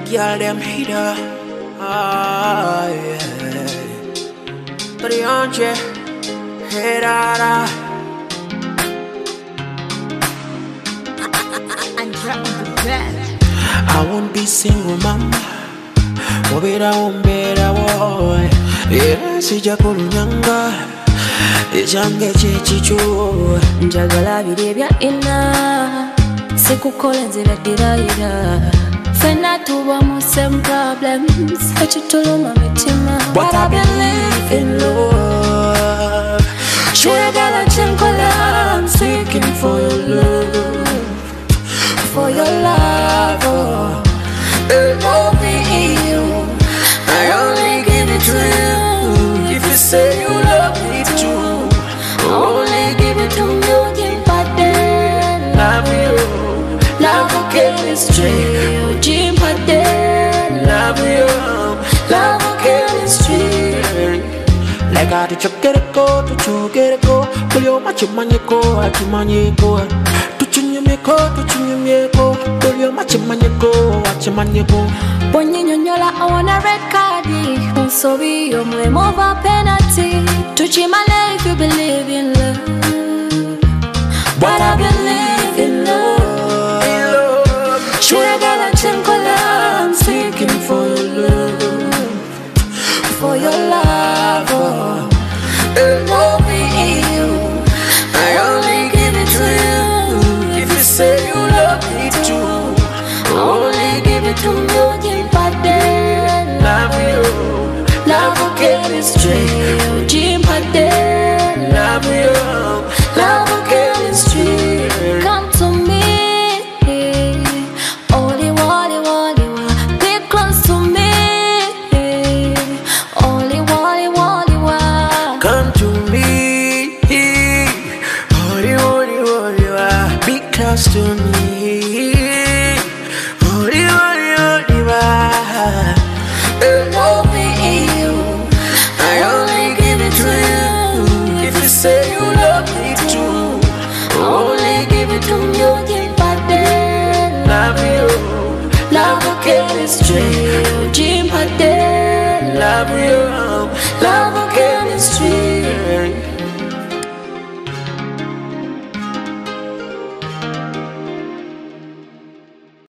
girl them hater. Ah, yeah. 300 hater. I won't be single, mama. Wabera umbera boy. Yeah, sija kulunyanga. Echange chechicho. Njagala birebya ina. Sikukola nzira dirayira. Fena tuba mu same problems. Echituluma mitima. But I believe in love. Shwegala chenkola. I'm seeking for your love. For your love, oh. Only you, I only give it to you. If you say you love me too, Only give it to you, Jimpade. love you, Love chemistry, Jimpade. love you, Love chemistry. like I did you get it go, pull your machimanico, achimanico, pull your machimanico. When you nyola, I wanna record it. So be your move a penalty. To my life, you believe in love. But I believe in love. Shwegala chenkola, I'm seeking for your love. For your love, oh. Only you, I only give it to you. If you say you love me too, Only give it to you, Jimpade. love you, Love chemistry, Jimpade. love you, Love chemistry. Come to me, only wally wally wally. Be close to me, only wally wally wally. come to me. Be close to me. Only you, I only give it to you. If you say you love me too, only give it to you, Jimpade. love you, Love chemistry, Jimpade. love you, Love